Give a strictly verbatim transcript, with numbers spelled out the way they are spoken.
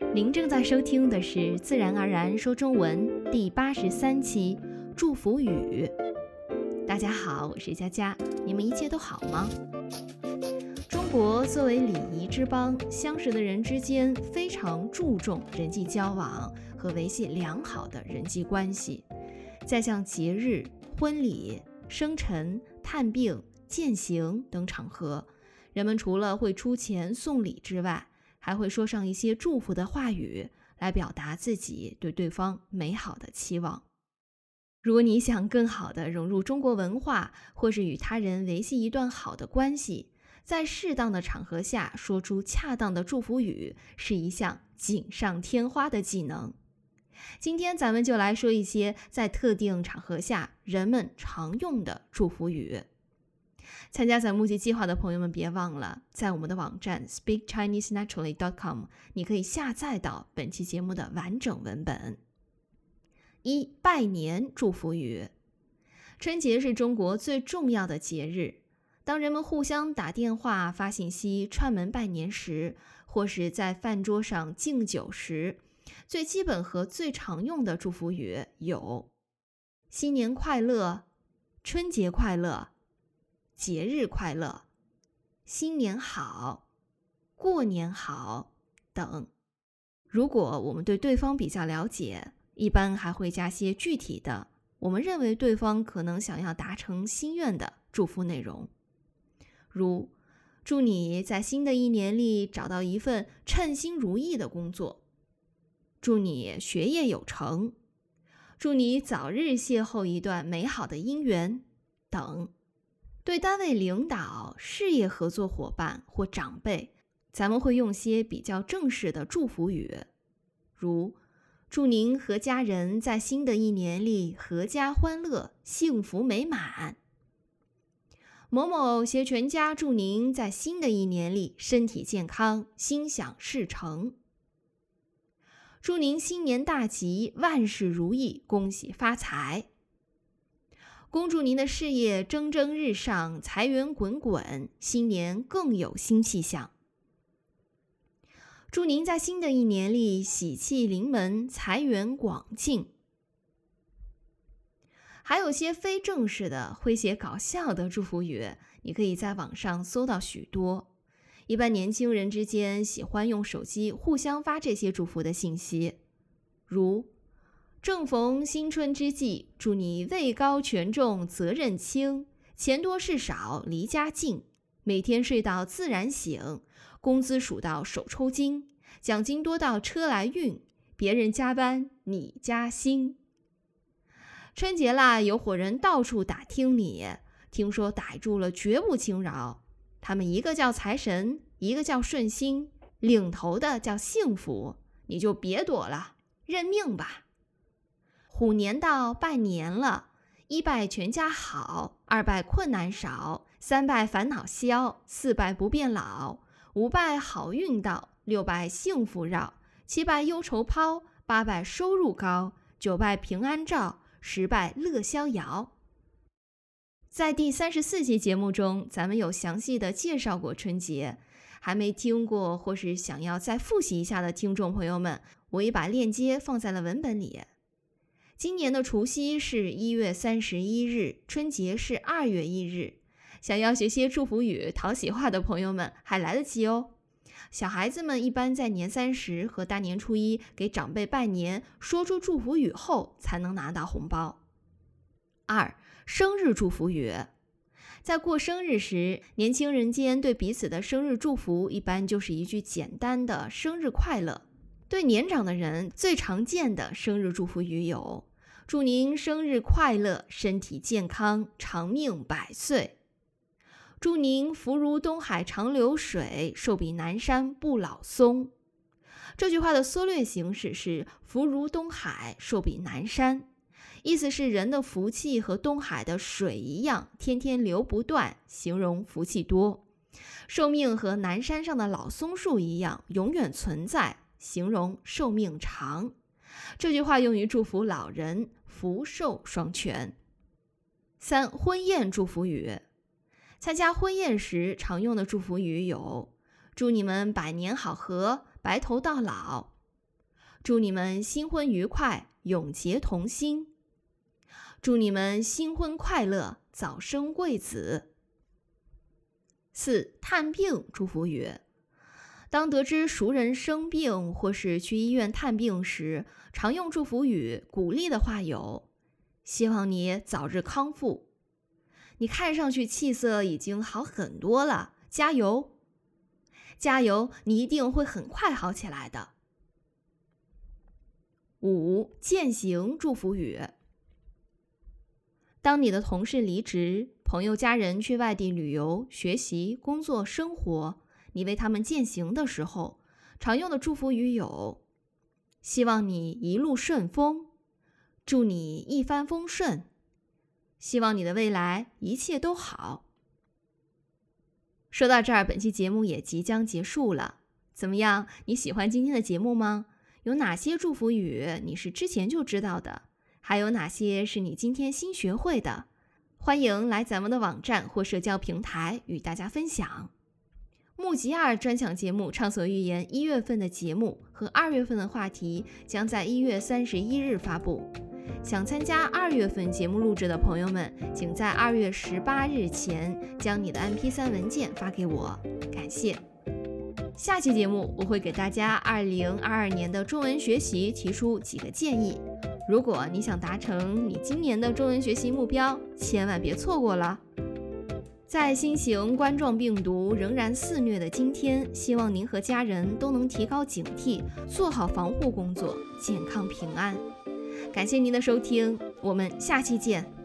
您正在收听的是自然而然说中文第八十三期祝福语。大家好，我是佳佳，你们一切都好吗？中国作为礼仪之邦，相识的人之间非常注重人际交往和维系良好的人际关系。在像节日、婚礼、生辰、探病、践行等场合，人们除了会出钱送礼之外，还会说上一些祝福的话语，来表达自己对对方美好的期望。如果你想更好地融入中国文化，或是与他人维系一段好的关系，在适当的场合下说出恰当的祝福语，是一项锦上添花的技能。今天咱们就来说一些在特定场合下人们常用的祝福语。参加咱募集计划的朋友们别忘了，在我们的网站 speak chinese naturally dot com 你可以下载到本期节目的完整文本。一、拜年祝福语。春节是中国最重要的节日，当人们互相打电话、发信息、串门拜年时，或是在饭桌上敬酒时，最基本和最常用的祝福语有新年快乐、春节快乐、节日快乐、新年好、过年好等。如果我们对对方比较了解，一般还会加些具体的，我们认为对方可能想要达成心愿的祝福内容，如祝你在新的一年里找到一份称心如意的工作，祝你学业有成，祝你早日邂逅一段美好的姻缘等。对单位领导、事业合作伙伴或长辈，咱们会用些比较正式的祝福语，如祝您和家人在新的一年里阖家欢乐、幸福美满。某某携全家祝您在新的一年里身体健康、心想事成。祝您新年大吉，万事如意，恭喜发财。恭祝您的事业蒸蒸日上，财源滚滚，新年更有新气象。祝您在新的一年里喜气临门，财源广进。还有些非正式的、诙谐搞笑的祝福语，你可以在网上搜到许多。一般年轻人之间喜欢用手机互相发这些祝福的信息，如正逢新春之际，祝你位高权重，责任轻，钱多事少，离家近，每天睡到自然醒，工资数到手抽筋，奖金多到车来运，别人加班你加薪。春节啦，有伙人到处打听你，听说逮住了绝不轻饶。他们一个叫财神，一个叫顺心，领头的叫幸福，你就别躲了，认命吧。虎年到，拜年了，一拜全家好，二拜困难少，三拜烦恼消，四拜不变老，五拜好运到，六拜幸福绕，七拜忧愁抛，八拜收入高，九拜平安照，十拜乐逍遥。在第三十四期节目中，咱们有详细的介绍过春节，还没听过或是想要再复习一下的听众朋友们，我也把链接放在了文本里。今年的除夕是一月三十一日，春节是二月一日。想要学些祝福语讨喜话的朋友们还来得及哦。小孩子们一般在年三十和大年初一给长辈拜年，说出祝福语后才能拿到红包。二、生日祝福语。在过生日时，年轻人间对彼此的生日祝福一般就是一句简单的生日快乐。对年长的人最常见的生日祝福语有祝您生日快乐，身体健康，长命百岁。祝您福如东海长流水，寿比南山不老松。这句话的缩略形式是福如东海，寿比南山，意思是人的福气和东海的水一样，天天流不断，形容福气多；寿命和南山上的老松树一样，永远存在，形容寿命长。这句话用于祝福老人福寿双全。三、婚宴祝福语。参加婚宴时常用的祝福语有祝你们百年好合，白头到老， 祝你们新婚愉快，永结同心。祝你们新婚快乐，早生贵子。四、探病祝福语。当得知熟人生病或是去医院探病时，常用祝福语鼓励的话有：希望你早日康复，你看上去气色已经好很多了，加油，加油，你一定会很快好起来的。五、践行祝福语。当你的同事离职，朋友家人去外地旅游、学习、工作、生活，你为他们践行的时候，常用的祝福语有：希望你一路顺风，祝你一帆风顺，希望你的未来一切都好。说到这儿，本期节目也即将结束了。怎么样？你喜欢今天的节目吗？有哪些祝福语你是之前就知道的？还有哪些是你今天新学会的？欢迎来咱们的网站或社交平台与大家分享。木吉二专享节目畅所欲言一月份的节目和二月份的话题将在一月三十一日发布。想参加二月份节目录制的朋友们，请在二月十八日前将你的 M P 三 文件发给我，感谢。下期节目我会给大家二零二二年的中文学习提出几个建议。如果你想达成你今年的中文学习目标，千万别错过了。在新型冠状病毒仍然肆虐的今天，希望您和家人都能提高警惕，做好防护工作，健康平安。感谢您的收听，我们下期见。